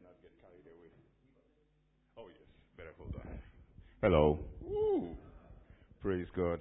not get carried away. Oh, yes. Better hold on. Hello. Woo. Praise God.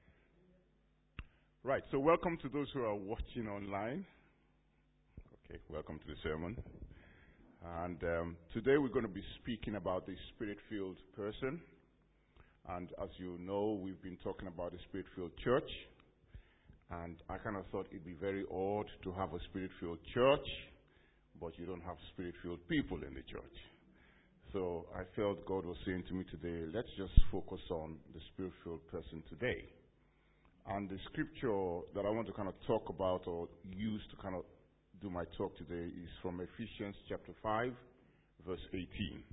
Right. So, welcome to those who are watching online. Okay. Welcome to the sermon. And today we're going to be speaking about the Spirit-filled person. And as you know, we've been talking about the Spirit-filled church. And I kind of thought it'd be very odd to have a Spirit-filled church, but you don't have Spirit-filled people in the church. So I felt God was saying to me today, let's just focus on the Spirit-filled person today. And the scripture that I want to kind of talk about or use to kind of do my talk today is from Ephesians chapter 5, verse 18.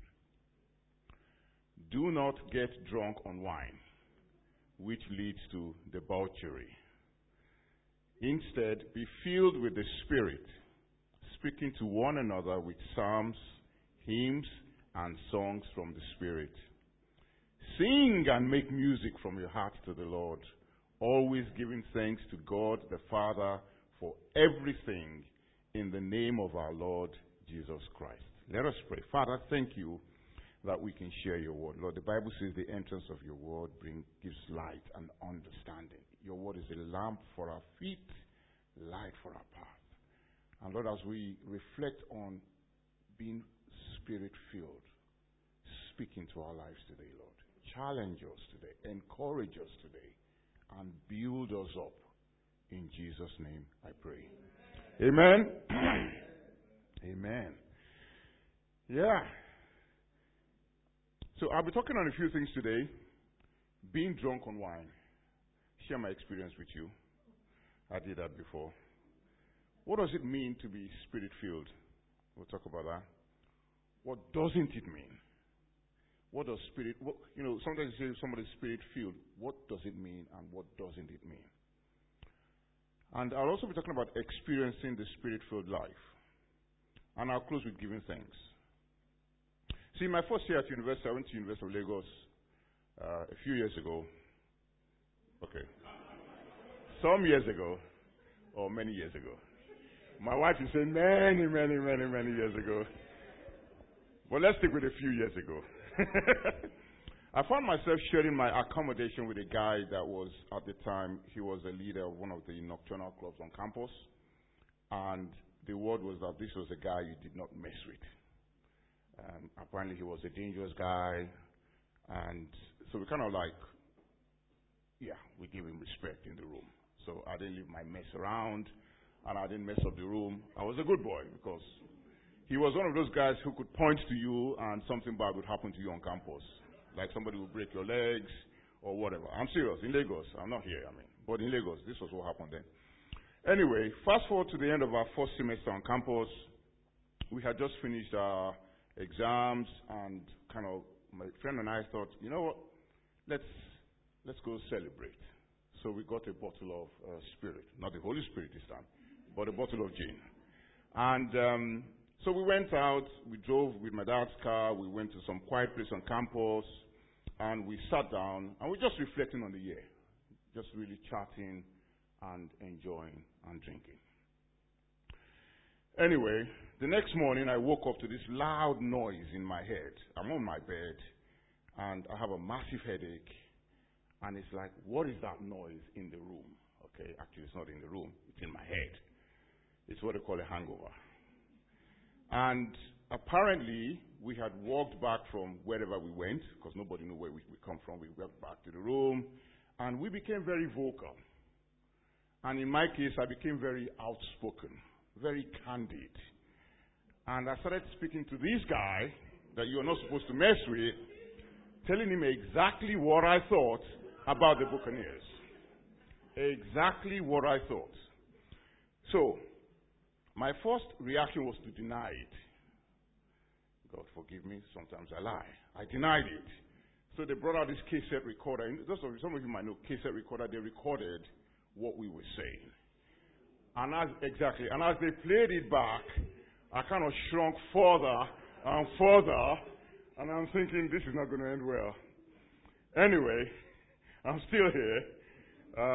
Do not get drunk on wine, which leads to debauchery. Instead, be filled with the Spirit, speaking to one another with psalms, hymns, and songs from the Spirit. Sing and make music from your heart to the Lord, always giving thanks to God the Father for everything in the name of our Lord Jesus Christ. Let us pray. Father, thank you that we can share your word. Lord, the Bible says the entrance of your word gives light and understanding. Your word is a lamp for our feet, light for our path. And Lord, as we reflect on being Spirit-filled, speaking to our lives today, Lord, challenge us today, encourage us today, and build us up. In Jesus' name I pray. Amen. Amen. Yeah. So I'll be talking on a few things today. Being drunk on wine. Share my experience with you. I did that before. What does it mean to be Spirit-filled? We'll talk about that. What doesn't it mean? What does sometimes you say somebody's Spirit-filled. What does it mean and what doesn't it mean? And I'll also be talking about experiencing the Spirit-filled life. And I'll close with giving thanks. See, my first year at university, I went to University of Lagos a few years ago. Okay. Some years ago, or many years ago. My wife is saying many years ago. But let's stick with a few years ago. I found myself sharing my accommodation with a guy that was, at the time, he was a leader of one of the nocturnal clubs on campus. And the word was that this was a guy you did not mess with. Apparently he was a dangerous guy. And so we kind of we give him respect in the room. So I didn't leave my mess around, and I didn't mess up the room. I was a good boy because he was one of those guys who could point to you and something bad would happen to you on campus. Like somebody would break your legs or whatever. I'm serious. In Lagos. I'm not here, But in Lagos, this was what happened then. Anyway, fast forward to the end of our first semester on campus. We had just finished our exams, and kind of my friend and I thought, you know what? Let's go celebrate. So we got a bottle of spirit. Not the Holy Spirit this time, but a bottle of gin. And so we went out, we drove with my dad's car, we went to some quiet place on campus, and we sat down, and we're just reflecting on the year. Just really chatting and enjoying and drinking. Anyway, the next morning I woke up to this loud noise in my head. I'm on my bed, and I have a massive headache, and it's like, what is that noise in the room? Okay, actually it's not in the room, it's in my head. It's what they call a hangover. And apparently, we had walked back from wherever we went, because nobody knew where we come from. We went back to the room, and we became very vocal. And in my case, I became very outspoken, very candid. And I started speaking to this guy that you're not supposed to mess with, telling him exactly what I thought about the Buccaneers. Exactly what I thought. So, my first reaction was to deny it. God forgive me, sometimes I lie. I denied it. So they brought out this cassette recorder. And some of you might know cassette recorder. They recorded what we were saying. And as they played it back, I kind of shrunk further and further. And I'm thinking, this is not going to end well. Anyway, I'm still here.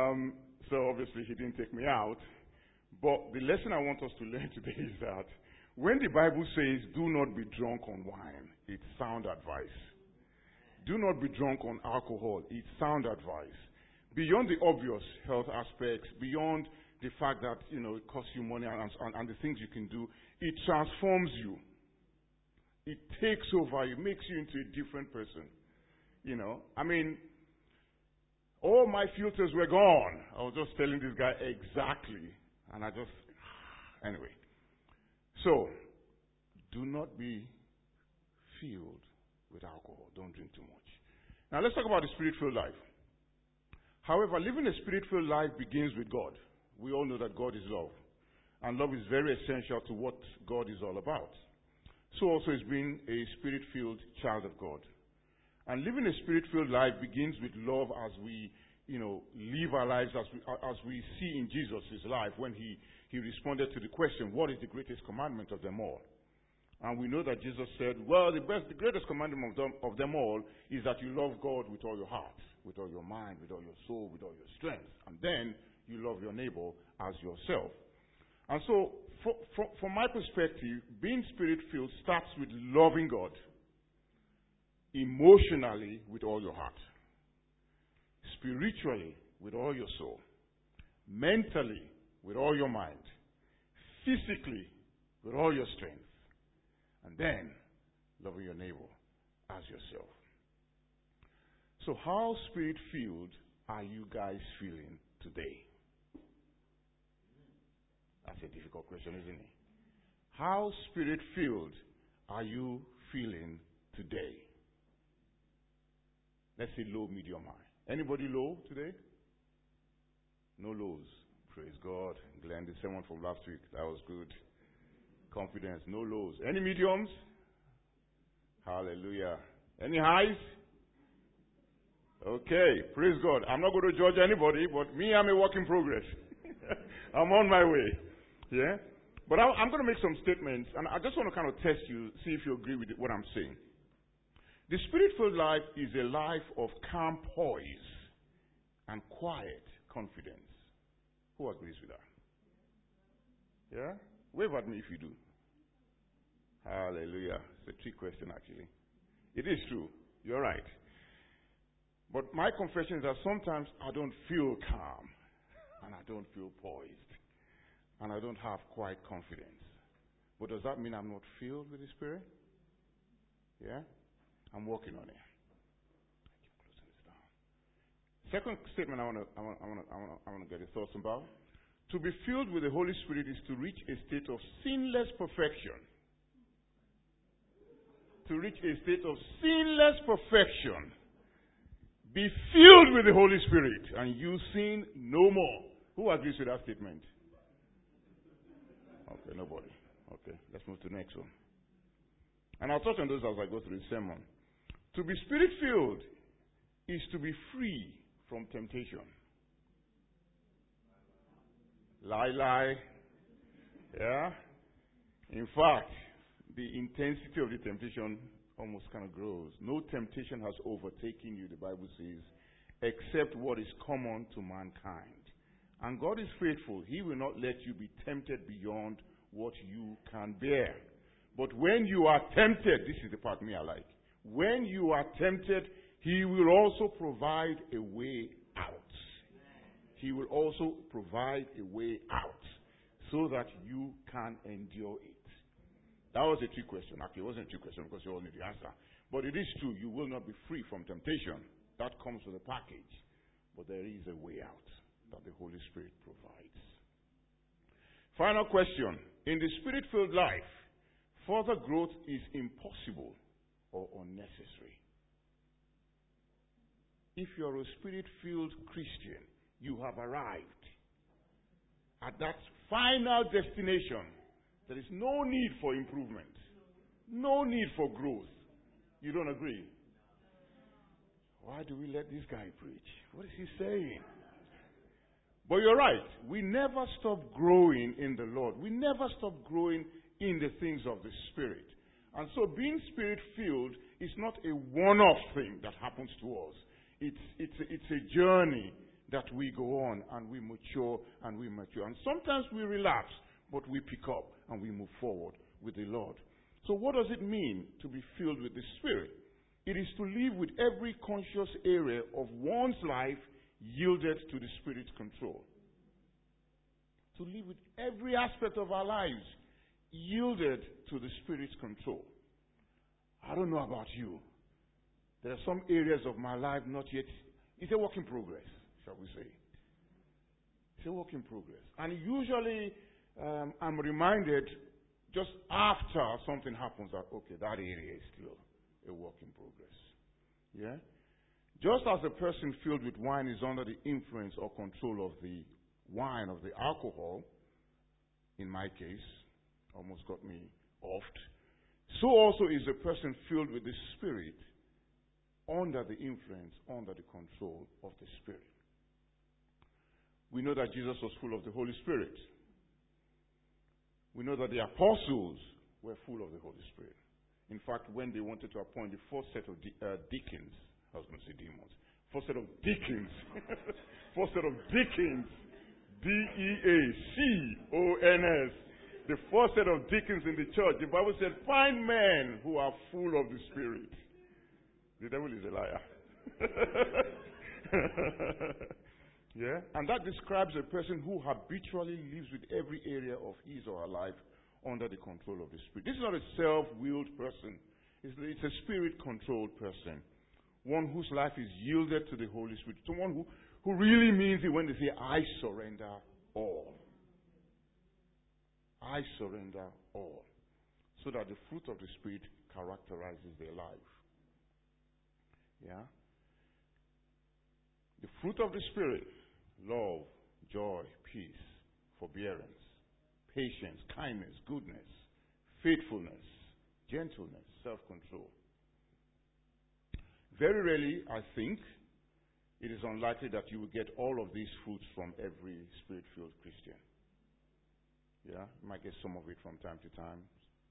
So obviously he didn't take me out. But the lesson I want us to learn today is that When the Bible says, do not be drunk on wine, it's sound advice. Do not be drunk on alcohol, it's sound advice. Beyond the obvious health aspects, beyond the fact that, it costs you money and the things you can do, it transforms you. It takes over you, makes you into a different person. All my filters were gone. I was just telling this guy exactly. And anyway. So, do not be filled with alcohol. Don't drink too much. Now let's talk about the spirit-filled life. However, living a spirit-filled life begins with God. We all know that God is love. And love is very essential to what God is all about. So also is being a spirit-filled child of God. And living a spirit-filled life begins with love as we, live our lives as we see in Jesus' life when he responded to the question, what is the greatest commandment of them all? And we know that Jesus said, well, the greatest commandment of them all is that you love God with all your heart, with all your mind, with all your soul, with all your strength. And then you love your neighbor as yourself. And so, from my perspective, being spirit-filled starts with loving God emotionally with all your heart, spiritually with all your soul, mentally with all your mind, physically with all your strength, and then loving your neighbor as yourself. So how spirit-filled are you guys feeling today? That's a difficult question, isn't it? How spirit-filled are you feeling today? Let's say low, medium, high. Anybody low today? No lows. Praise God. Glenn, the sermon from last week, that was good. Confidence, no lows. Any mediums? Hallelujah. Any highs? Okay, praise God. I'm not going to judge anybody, but me, I'm a work in progress. I'm on my way. Yeah? But I'm going to make some statements, and I just want to kind of test you, see if you agree with what I'm saying. The spirit-filled life is a life of calm poise and quiet confidence. Who agrees with that? Yeah? Wave at me if you do. Hallelujah. It's a trick question, actually. It is true. You're right. But my confession is that sometimes I don't feel calm, and I don't feel poised, and I don't have quiet confidence. But does that mean I'm not filled with the Spirit? Yeah? I'm working on it. Closing this down. Second statement I want to get your thoughts about. To be filled with the Holy Spirit is to reach a state of sinless perfection. To reach a state of sinless perfection. Be filled with the Holy Spirit, and you sin no more. Who agrees with that statement? Okay, nobody. Okay, let's move to the next one. And I'll touch on those as I go through the sermon. To be spirit-filled is to be free from temptation. Lie. Yeah? In fact, the intensity of the temptation almost kind of grows. No temptation has overtaken you, the Bible says, except what is common to mankind. And God is faithful. He will not let you be tempted beyond what you can bear. But when you are tempted, this is the part me I like. When you are tempted, He will also provide a way out. He will also provide a way out so that you can endure it. That was a trick question. Actually, it wasn't a trick question because you all need the answer. But it is true, you will not be free from temptation. That comes with a package. But there is a way out that the Holy Spirit provides. Final question. In the Spirit-filled life, further growth is impossible or unnecessary. If you're a Spirit-filled Christian, you have arrived at that final destination. There is no need for improvement. No need for growth. You don't agree? Why do we let this guy preach? What is he saying? But you're right. We never stop growing in the Lord. We never stop growing in the things of the Spirit. And so being Spirit-filled is not a one-off thing that happens to us. It's a journey that we go on and we mature and we mature. And sometimes we relapse, but we pick up and we move forward with the Lord. So what does it mean to be filled with the Spirit? It is to live with every conscious area of one's life yielded to the Spirit's control. To live with every aspect of our lives yielded to the Spirit's control. I don't know about you. There are some areas of my life not yet. It's a work in progress, shall we say. It's a work in progress. And usually I'm reminded just after something happens that, okay, that area is still a work in progress. Yeah? Just as a person filled with wine is under the influence or control of the wine, of the alcohol, in my case, almost got me offed, so also is a person filled with the Spirit under the influence, under the control of the Spirit. We know that Jesus was full of the Holy Spirit. We know that the apostles were full of the Holy Spirit. In fact, when they wanted to appoint the first set of deacons, I was going to say demons, first set of deacons, first set of deacons, D-E-A-C-O-N-S, the first set of deacons in the church, the Bible said, find men who are full of the Spirit. The devil is a liar. Yeah? And that describes a person who habitually lives with every area of his or her life under the control of the Spirit. This is not a self-willed person. It's a Spirit-controlled person. One whose life is yielded to the Holy Spirit. Someone who really means it when they say, I surrender all. I surrender all. So that the fruit of the Spirit characterizes their life. Yeah? The fruit of the Spirit: love, joy, peace, forbearance, patience, kindness, goodness, faithfulness, gentleness, self-control. Very rarely, I think, it is unlikely that you will get all of these fruits from every Spirit-filled Christian. Yeah, you might get some of it from time to time.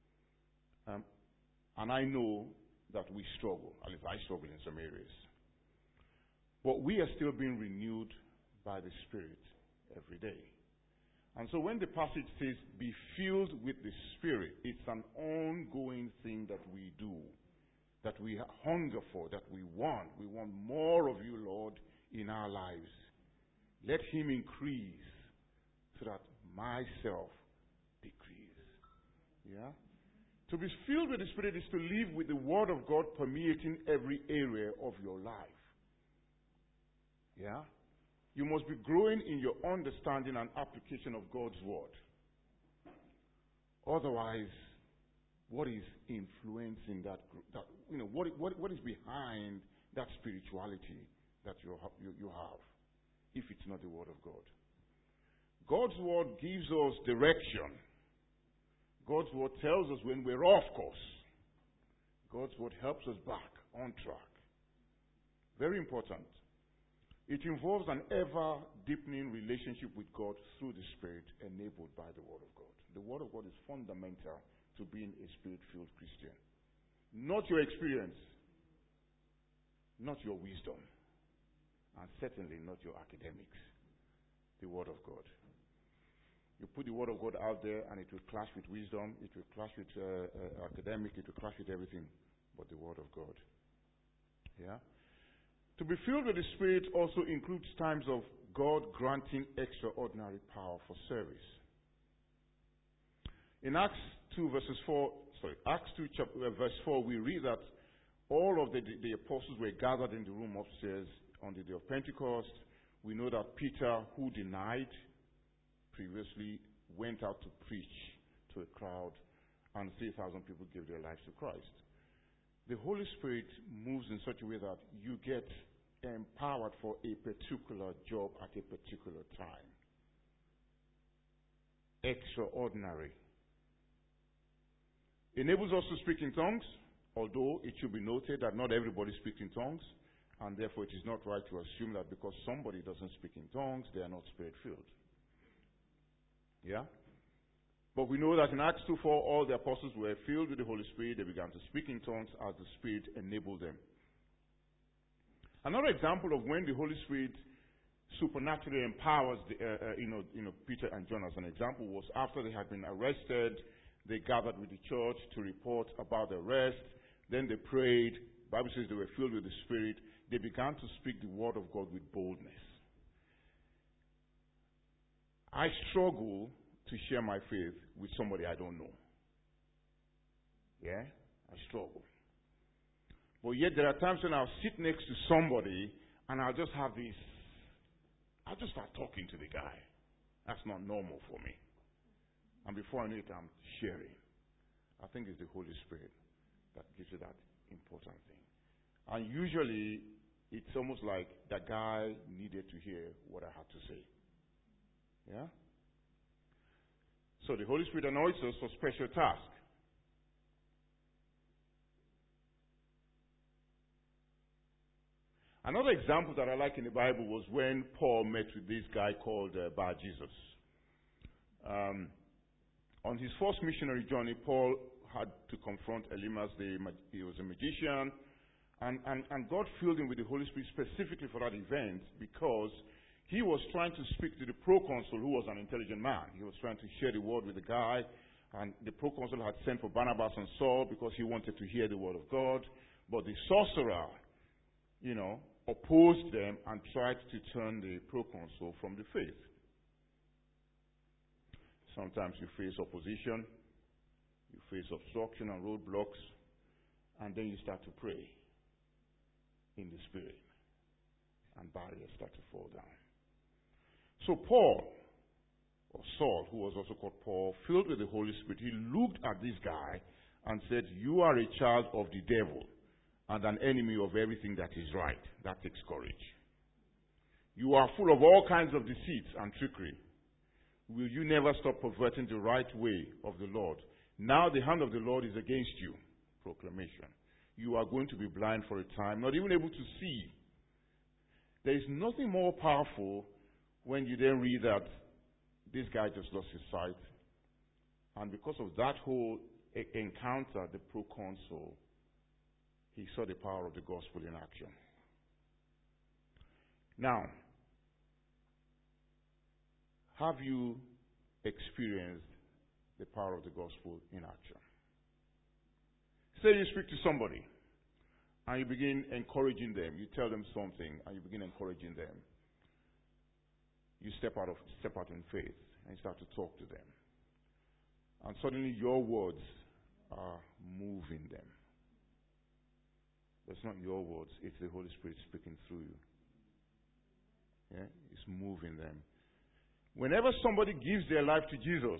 And I know that we struggle. At least I struggle in some areas. But we are still being renewed by the Spirit every day. And so when the passage says, be filled with the Spirit, it's an ongoing thing that we do, that we hunger for, that we want. We want more of you, Lord, in our lives. Let Him increase so that myself decrease. Yeah? To be filled with the Spirit is to live with the Word of God permeating every area of your life. Yeah? You must be growing in your understanding and application of God's Word. Otherwise, what is influencing that what is behind that spirituality that you have, if it's not the Word of God? God's Word gives us direction. God's Word tells us when we're off course. God's Word helps us back on track. Very important. It involves an ever-deepening relationship with God through the Spirit, enabled by the Word of God. The Word of God is fundamental to being a Spirit-filled Christian. Not your experience, not your wisdom, and certainly not your academics. The Word of God. You put the Word of God out there and it will clash with wisdom, it will clash with academic, it will clash with everything but the Word of God. Yeah? To be filled with the Spirit also includes times of God granting extraordinary power for service. In Acts 2 verse 4, we read that all of the apostles were gathered in the room upstairs on the day of Pentecost. We know that Peter, who denied previously, went out to preach to a crowd, and 3,000 people gave their lives to Christ. The Holy Spirit moves in such a way that you get empowered for a particular job at a particular time. Extraordinary. Enables us to speak in tongues, although it should be noted that not everybody speaks in tongues, and therefore it is not right to assume that because somebody doesn't speak in tongues, they are not Spirit-filled. Yeah? But we know that in Acts 2:4, all the apostles were filled with the Holy Spirit. They began to speak in tongues as the Spirit enabled them. Another example of when the Holy Spirit supernaturally empowers Peter and John as an example was after they had been arrested, they gathered with the church to report about the arrest. Then they prayed. The Bible says they were filled with the Spirit. They began to speak the word of God with boldness. I struggle to share my faith with somebody I don't know. Yeah? I struggle. But yet there are times when I'll sit next to somebody and I'll just have this, I'll just start talking to the guy. That's not normal for me. And before I know it, I'm sharing. I think it's the Holy Spirit that gives you that important thing. And usually, it's almost like the guy needed to hear what I had to say. Yeah? So the Holy Spirit anoints us for special tasks. Another example that I like in the Bible was when Paul met with this guy called Bar-Jesus. On his first missionary journey, Paul had to confront Elymas. He was a magician. And God filled him with the Holy Spirit specifically for that event because he was trying to speak to the proconsul, who was an intelligent man. He was trying to share the word with the guy. And the proconsul had sent for Barnabas and Saul because he wanted to hear the word of God. But the sorcerer, opposed them and tried to turn the proconsul from the faith. Sometimes you face opposition, you face obstruction and roadblocks, and then you start to pray in the Spirit, and barriers start to fall down. So Paul, or Saul, who was also called Paul, filled with the Holy Spirit, he looked at this guy and said, "You are a child of the devil and an enemy of everything that is right." That takes courage. "You are full of all kinds of deceits and trickery. Will you never stop perverting the right way of the Lord? Now the hand of the Lord is against you." Proclamation. "You are going to be blind for a time, not even able to see." There is nothing more powerful when you then read that this guy just lost his sight. And because of that whole encounter, the proconsul, he saw the power of the gospel in action. Now, have you experienced the power of the gospel in action? Say you speak to somebody and you begin encouraging them. You tell them something and you begin encouraging them. You step out in faith and start to talk to them. And suddenly your words are moving them. It's not your words, it's the Holy Spirit speaking through you. Yeah? It's moving them. Whenever somebody gives their life to Jesus,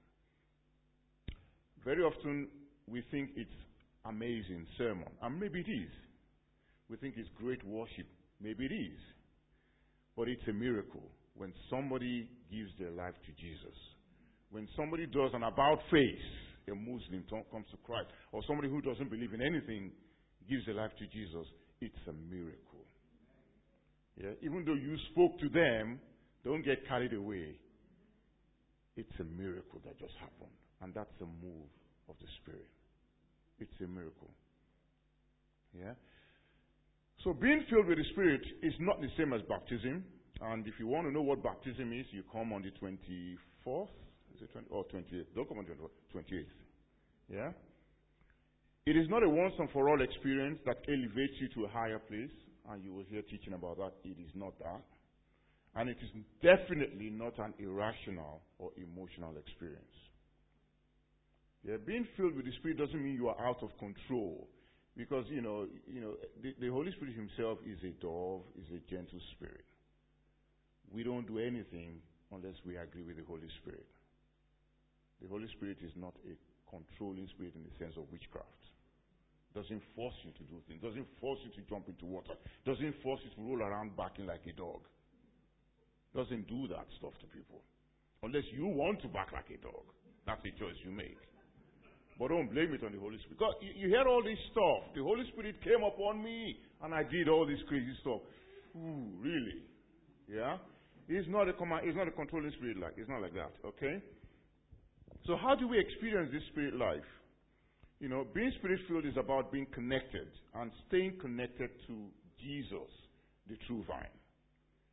very often we think it's amazing sermon. And maybe it is. We think it's great worship. Maybe it is. But it's a miracle when somebody gives their life to Jesus. When somebody does an about face, a Muslim comes to Christ, or somebody who doesn't believe in anything gives their life to Jesus, it's a miracle. Yeah? Even though you spoke to them, don't get carried away. It's a miracle that just happened. And that's a move of the Spirit. It's a miracle. Yeah? So being filled with the Spirit is not the same as baptism. And if you want to know what baptism is, you come on the 24th. Is it 20, or 28th? Don't come on the 28th. Yeah? It is not a once and for all experience that elevates you to a higher place. And you will hear teaching about that. It is not that. And it is definitely not an irrational or emotional experience. Yeah, being filled with the Spirit doesn't mean you are out of control. Because, the Holy Spirit himself is a dove, is a gentle spirit. We don't do anything unless we agree with the Holy Spirit. The Holy Spirit is not a controlling spirit in the sense of witchcraft. Doesn't force you to do things. Doesn't force you to jump into water. Doesn't force you to roll around barking like a dog. Doesn't do that stuff to people. Unless you want to bark like a dog. That's a choice you make. But don't blame it on the Holy Spirit. God, you hear all this stuff. The Holy Spirit came upon me and I did all this crazy stuff. Ooh, really? Yeah? It's not a controlling spirit like. It's not like that. Okay? So how do we experience this spirit life? Being spirit-filled is about being connected and staying connected to Jesus, the true vine.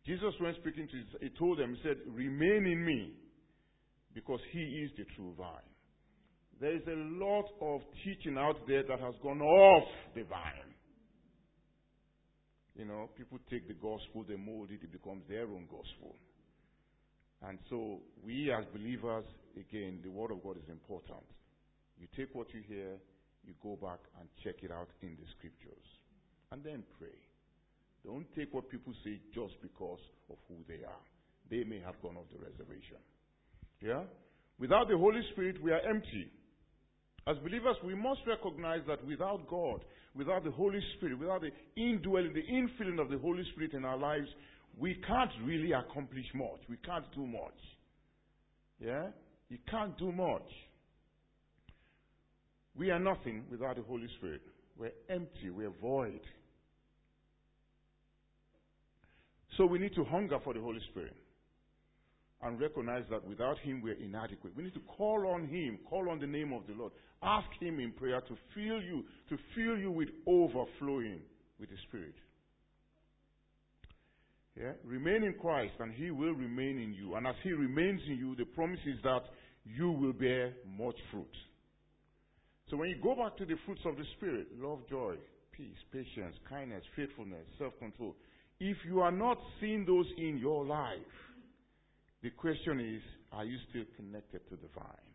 Jesus, when speaking to he told them, he said, remain in me, because he is the true vine. There is a lot of teaching out there that has gone off the vine. You know, people take the gospel, they mold it, it becomes their own gospel. And so, we as believers, again, the Word of God is important. You take what you hear, you go back and check it out in the Scriptures. And then pray. Don't take what people say just because of who they are. They may have gone off the reservation. Yeah? Without the Holy Spirit, we are empty. As believers, we must recognize that without God, without the Holy Spirit, without the indwelling, the infilling of the Holy Spirit in our lives, we can't really accomplish much. We can't do much. Yeah? You can't do much. We are nothing without the Holy Spirit. We're empty. We're void. So we need to hunger for the Holy Spirit and recognize that without Him we're inadequate. We need to call on Him, call on the name of the Lord. Ask Him in prayer to fill you with overflowing with the Spirit. Yeah? Remain in Christ and He will remain in you. And as He remains in you, the promise is that you will bear much fruit. So when you go back to the fruits of the Spirit, love, joy, peace, patience, kindness, faithfulness, self-control, if you are not seeing those in your life, the question is, are you still connected to the vine?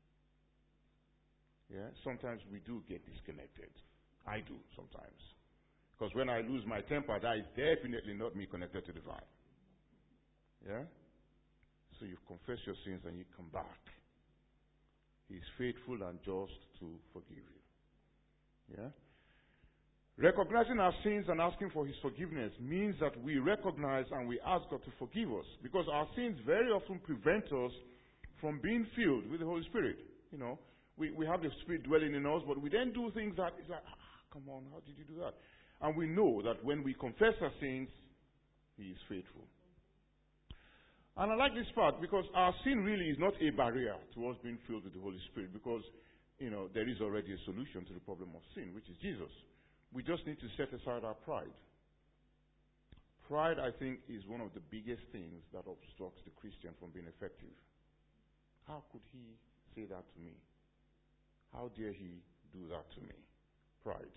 Yeah? Sometimes we do get disconnected. I do sometimes. Because when I lose my temper, that is definitely not me connected to the vine. Yeah? So you confess your sins and you come back. He is faithful and just to forgive you. Yeah? Recognizing our sins and asking for His forgiveness means that we recognize and we ask God to forgive us. Because our sins very often prevent us from being filled with the Holy Spirit. You know, we have the Spirit dwelling in us, but we then do things that it's like, come on, how did you do that? And we know that when we confess our sins, He is faithful. And I like this part because our sin really is not a barrier to us being filled with the Holy Spirit, because, you know, there is already a solution to the problem of sin, which is Jesus. We just need to set aside our pride. Pride, I think, is one of the biggest things that obstructs the Christian from being effective. How could he say that to me? How dare he do that to me? Pride.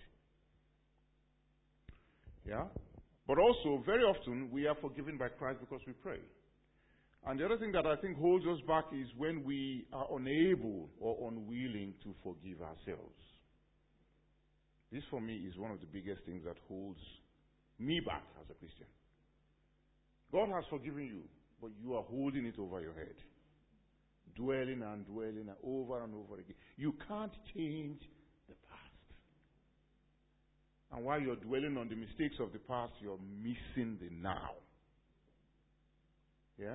Yeah? But also, very often, we are forgiven by Christ because we pray. And the other thing that I think holds us back is when we are unable or unwilling to forgive ourselves. This, for me, is one of the biggest things that holds me back as a Christian. God has forgiven you, but you are holding it over your head. Dwelling and dwelling and over again. You can't change the past. And while you're dwelling on the mistakes of the past, you're missing the now. Yeah?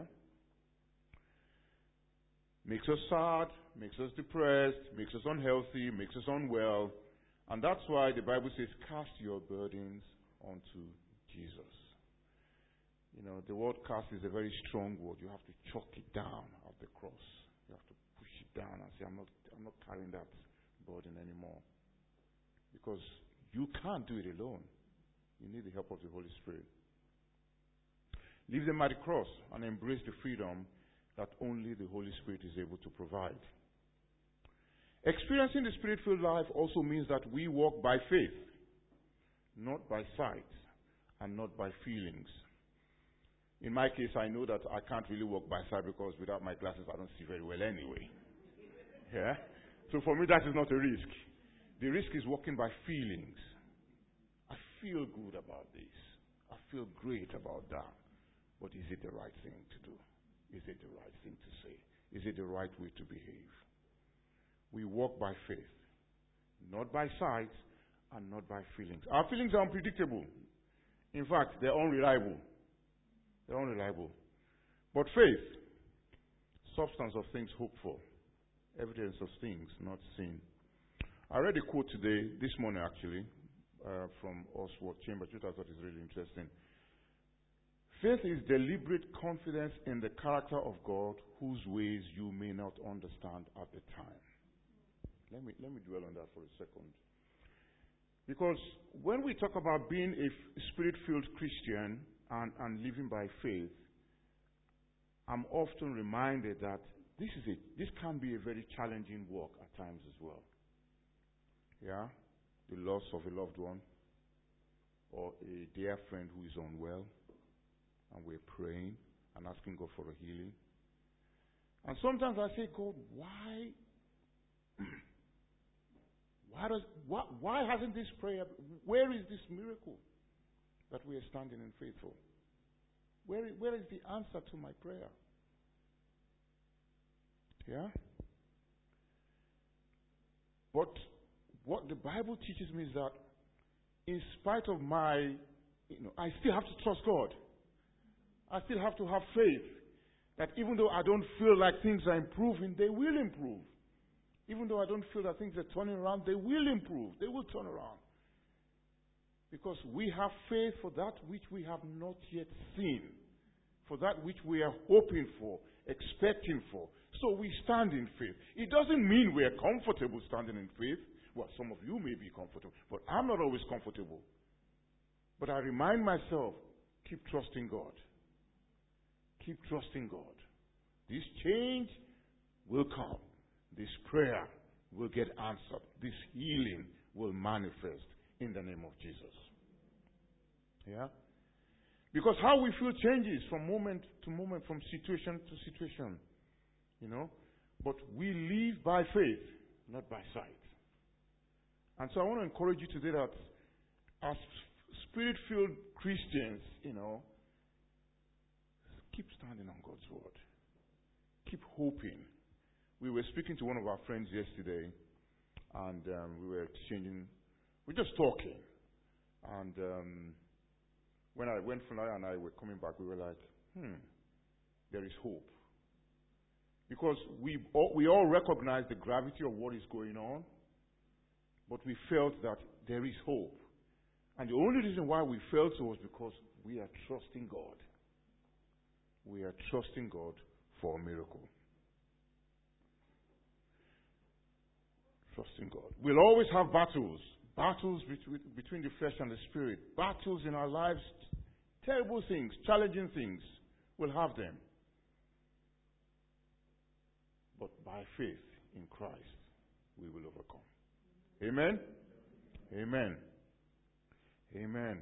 Makes us sad, makes us depressed, makes us unhealthy, makes us unwell. And that's why the Bible says, cast your burdens onto Jesus. You know, the word cast is a very strong word. You have to chuck it down at the cross. You have to push it down and say, I'm not carrying that burden anymore. Because you can't do it alone. You need the help of the Holy Spirit. Leave them at the cross and embrace the freedom that only the Holy Spirit is able to provide. Experiencing the Spirit-filled life also means that we walk by faith, not by sight, and not by feelings. In my case, I know that I can't really walk by sight because without my glasses, I don't see very well anyway. Yeah? So for me, that is not a risk. The risk is walking by feelings. I feel good about this. I feel great about that. But is it the right thing to do? Is it the right thing to say? Is it the right way to behave? We walk by faith, not by sight and not by feelings. Our feelings are unpredictable. In fact, they're unreliable. They're unreliable. But faith, substance of things hoped for, evidence of things not seen. I read a quote today, this morning actually, from Oswald Chambers, which I thought is really interesting. Faith is deliberate confidence in the character of God whose ways you may not understand at the time. Let me dwell on that for a second. Because when we talk about being a Spirit-filled Christian, and living by faith, I'm often reminded that this can be a very challenging walk at times as well. Yeah? The loss of a loved one or a dear friend who is unwell, and we're praying and asking God for a healing. And sometimes I say, God, why hasn't this prayer, where is this miracle that we are standing in faith for? Where is the answer to my prayer? Yeah? But what the Bible teaches me is that in spite of my, I still have to trust God. I still have to have faith that even though I don't feel like things are improving, they will improve. Even though I don't feel that things are turning around, they will improve. They will turn around. Because we have faith for that which we have not yet seen. For that which we are hoping for, expecting for. So we stand in faith. It doesn't mean we are comfortable standing in faith. Well, some of you may be comfortable, but I'm not always comfortable. But I remind myself, keep trusting God. Keep trusting God. This change will come. This prayer will get answered. This healing will manifest in the name of Jesus. Yeah? Because how we feel changes from moment to moment, from situation to situation. But we live by faith, not by sight. And so I want to encourage you today that as Spirit-filled Christians, keep standing on God's word. Keep hoping. We were speaking to one of our friends yesterday, and we were just talking. And when Funaya and I were coming back, we were like, there is hope. Because we all recognize the gravity of what is going on, but we felt that there is hope. And the only reason why we felt so was because we are trusting God. We are trusting God for a miracle. Trusting God. We'll always have battles. Battles between the flesh and the spirit. Battles in our lives. Terrible things. Challenging things. We'll have them. But by faith in Christ, we will overcome. Amen? Amen. Amen.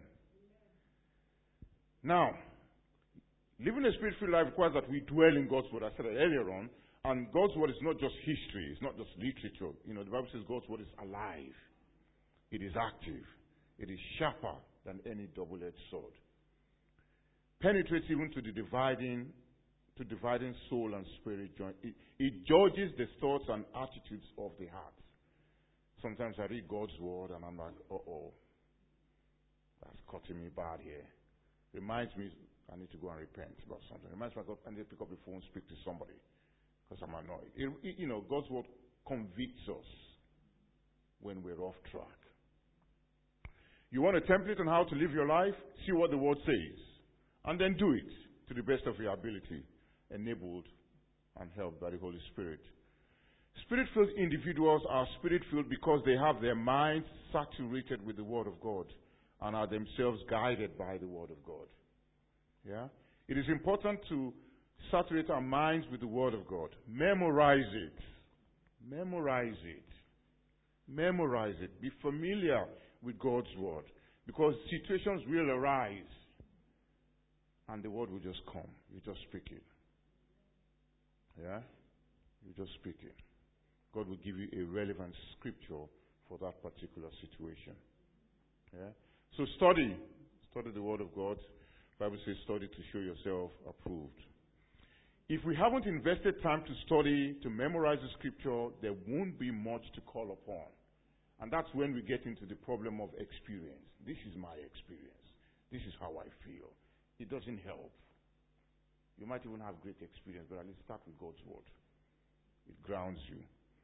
Now, living a spirit-filled life requires that we dwell in God's word. I said it earlier on. And God's word is not just history. It's not just literature. The Bible says God's word is alive. It is active. It is sharper than any double-edged sword. Penetrates even to dividing soul and spirit joint. It judges the thoughts and attitudes of the heart. Sometimes I read God's word and I'm like, that's cutting me bad here. Reminds me I need to go and repent about something. Reminds me I need to pick up the phone and speak to somebody because I'm annoyed. God's word convicts us when we're off track. You want a template on how to live your life? See what the word says. And then do it to the best of your ability, enabled and helped by the Holy Spirit. Spirit-filled individuals are spirit-filled because they have their minds saturated with the Word of God and are themselves guided by the Word of God. Yeah? It is important to saturate our minds with the Word of God. Memorize it. Memorize it. Memorize it. Be familiar with God's Word. Because situations will arise and the Word will just come. You just speak it. Yeah? You just speak it. God will give you a relevant scripture for that particular situation. Yeah? So study. Study the Word of God. The Bible says study to show yourself approved. If we haven't invested time to study, to memorize the scripture, there won't be much to call upon. And that's when we get into the problem of experience. This is my experience. This is how I feel. It doesn't help. You might even have great experience, but at least start with God's word. It grounds you.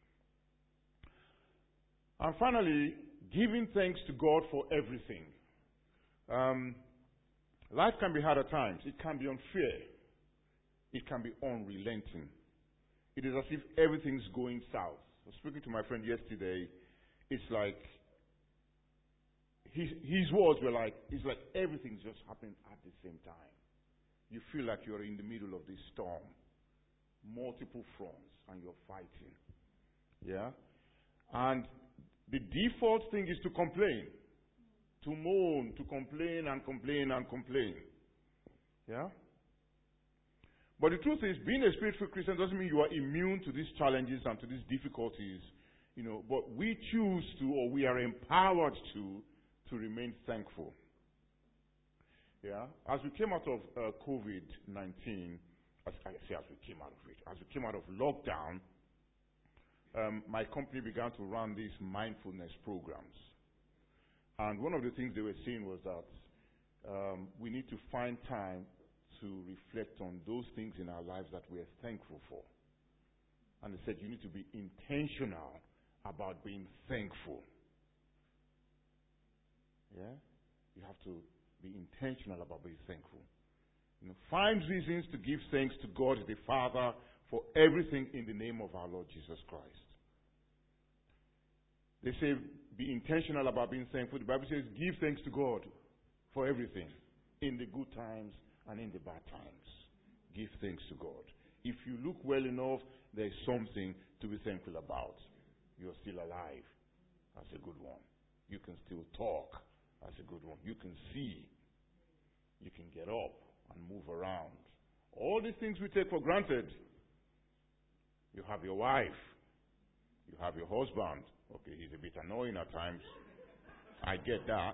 And finally, giving thanks to God for everything. Life can be hard at times. It can be unfair. It can be unrelenting. It is as if everything's going south. I was speaking to my friend yesterday. It's like his words were like, it's like everything's just happening at the same time. You feel like you're in the middle of this storm, multiple fronts, and you're fighting. Yeah? And the default thing is to complain, to moan, to complain and complain and complain. Yeah? But the truth is, being a spiritual Christian doesn't mean you are immune to these challenges and to these difficulties, but we choose to, or we are empowered to remain thankful. Yeah? As we came out of COVID-19, as we came out of lockdown, my company began to run these mindfulness programs. And one of the things they were saying was that we need to find time to reflect on those things in our lives that we're thankful for. And they said you need to be intentional about being thankful. Yeah? You have to be intentional about being thankful. Find reasons to give thanks to God the Father for everything in the name of our Lord Jesus Christ. They say be intentional about being thankful. The Bible says give thanks to God for everything, in the good times and in the bad times. Give thanks to God. If you look well enough, there is something to be thankful about. You're still alive. That's a good one. You can still talk. That's a good one. You can see. You can get up and move around. All these things we take for granted. You have your wife. You have your husband. Okay, he's a bit annoying at times. I get that.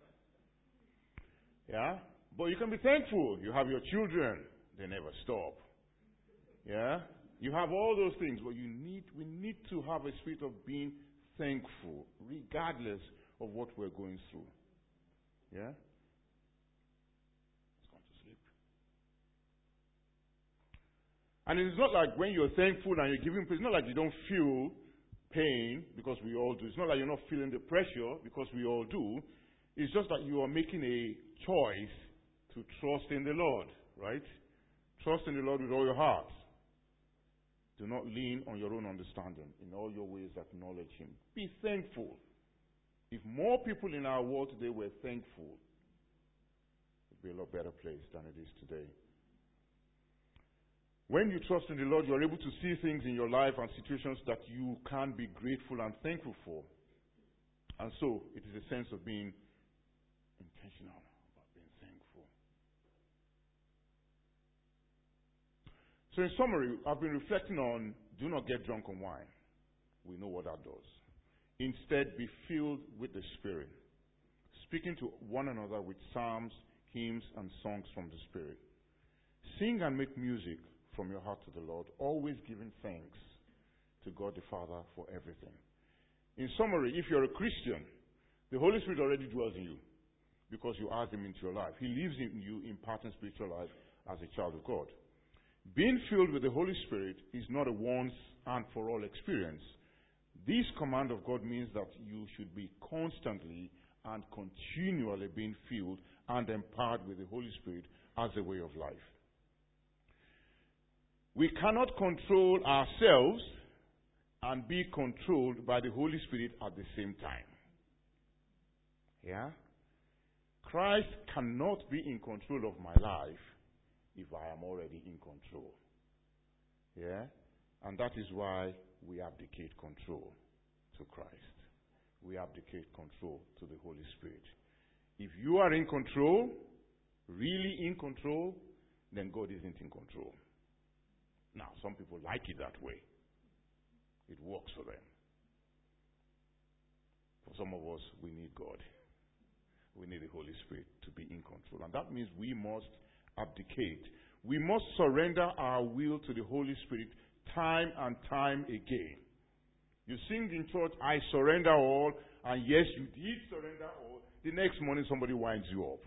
Yeah? But you can be thankful. You have your children. They never stop. Yeah? You have all those things, but we need to have a spirit of being thankful, regardless of what we're going through. Yeah? Let's go to sleep. And it's not like when you're thankful and you're giving praise, it's not like you don't feel pain, because we all do. It's not like you're not feeling the pressure, because we all do. It's just that you are making a choice to trust in the Lord, right? Trust in the Lord with all your heart. Do not lean on your own understanding. In all your ways, acknowledge Him. Be thankful. If more people in our world today were thankful, it would be a lot better place than it is today. When you trust in the Lord, you are able to see things in your life and situations that you can be grateful and thankful for. And so, it is a sense of being intentional about being thankful. So in summary, I've been reflecting on do not get drunk on wine. We know what that does. Instead, be filled with the Spirit, speaking to one another with psalms, hymns, and songs from the Spirit. Sing and make music from your heart to the Lord, always giving thanks to God the Father for everything. In summary, if you're a Christian, the Holy Spirit already dwells in you because you ask Him into your life. He lives in you, imparting spiritual life as a child of God. Being filled with the Holy Spirit is not a once and for all experience. This command of God means that you should be constantly and continually being filled and empowered with the Holy Spirit as a way of life. We cannot control ourselves and be controlled by the Holy Spirit at the same time. Yeah? Christ cannot be in control of my life if I am already in control. Yeah? And that is why we abdicate control to Christ. We abdicate control to the Holy Spirit. If you are in control, really in control, then God isn't in control. Now, some people like it that way. It works for them. For some of us, we need God. We need the Holy Spirit to be in control. And that means we must abdicate. We must surrender our will to the Holy Spirit time and time again. You sing in church, I surrender all, and yes, you did surrender all. The next morning, somebody winds you up.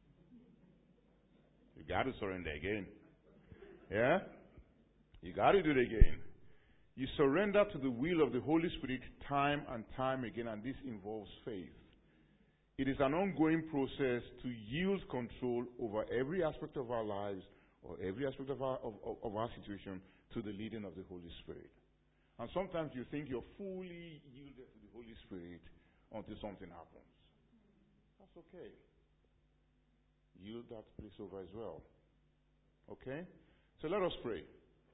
You got to surrender again. Yeah? You got to do it again. You surrender to the will of the Holy Spirit time and time again, and this involves faith. It is an ongoing process to yield control over every aspect of our lives or every aspect of our situation to the leading of the Holy Spirit. And sometimes you think you're fully yielded to the Holy Spirit until something happens. That's okay. Yield that place over as well. Okay? So let us pray.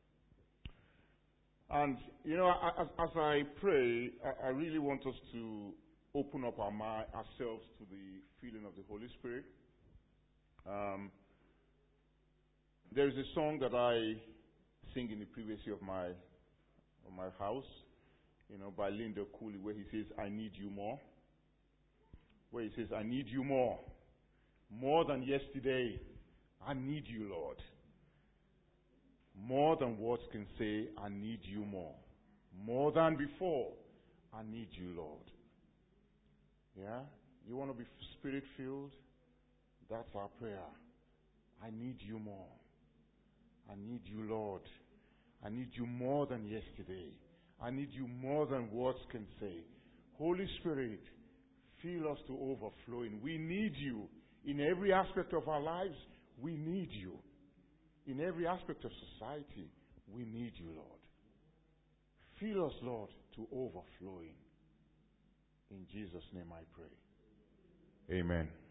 And, as I pray, I really want us to open up ourselves to the feeling of the Holy Spirit. There is a song that I sing in the privacy of my house, by Linda Cooley, where he says, I need you more. Where he says, I need you more. More than yesterday. I need you, Lord. More than words can say, I need you more. More than before, I need you, Lord. Yeah? You want to be Spirit-filled? That's our prayer. I need you more. I need you, Lord. I need you more than yesterday. I need you more than words can say. Holy Spirit, fill us to overflowing. We need you. In every aspect of our lives, we need you. In every aspect of society, we need you, Lord. Fill us, Lord, to overflowing. In Jesus' name I pray. Amen.